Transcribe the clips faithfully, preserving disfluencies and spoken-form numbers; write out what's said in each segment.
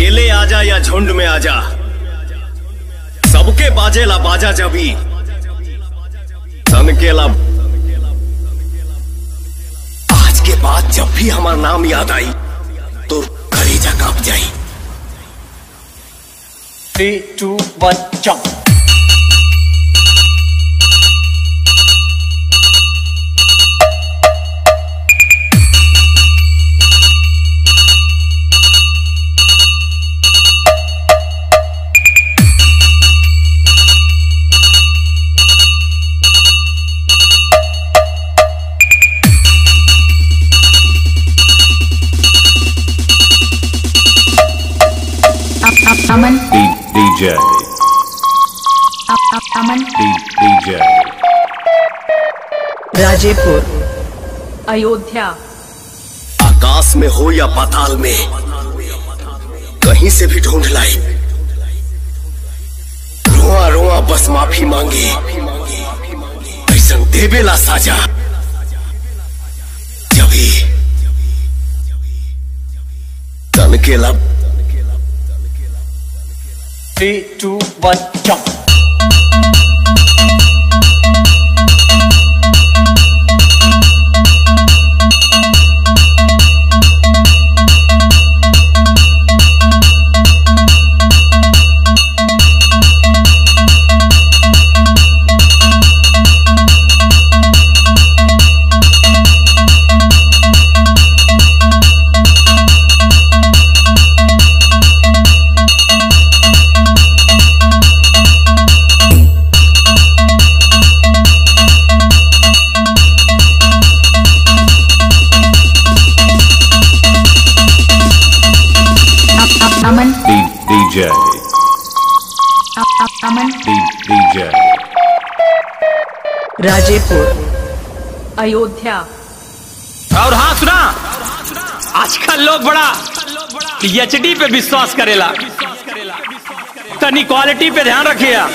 अकेले आजा या झुंड में आजा, सबके बाजेला बाजा जबी तनकेला। आज के बाद जब भी हमारा नाम याद आई तो कलेजा कांप जाई। Three two one jump. Aman DJ Aman DJ Rajepur Ayodhya. आकाश में हो या पाताल में, कहीं से भी ढूंढ लाई। रोआ रोआ बस माफी मांगे, ऐसा देवेला साजा जभी तनकेला। Three two one jump. Aman DJ Aman DJ Rajepur Ayodhya. और हाँ सुना, आजकल लोग बड़ा एचडी पे विश्वास करेला, तनी क्वालिटी पे ध्यान रखिए।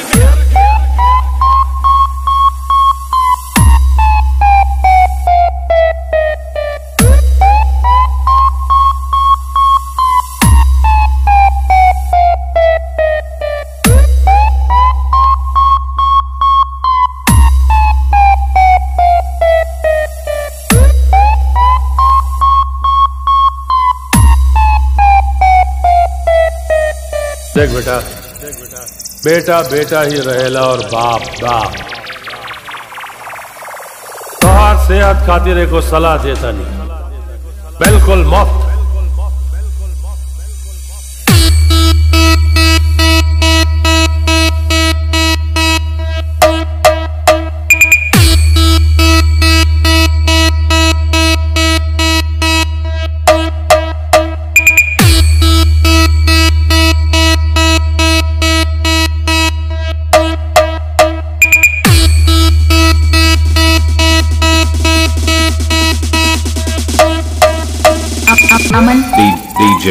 देख बेटा, बेटा बेटा ही रहेला और बाप बाप। तोहार सेहत खातिर एको सलाह देता नहीं, बिल्कुल मुफ्त। Aman DJ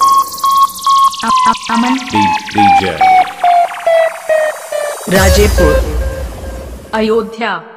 Aman DJ Rajepur Ayodhya.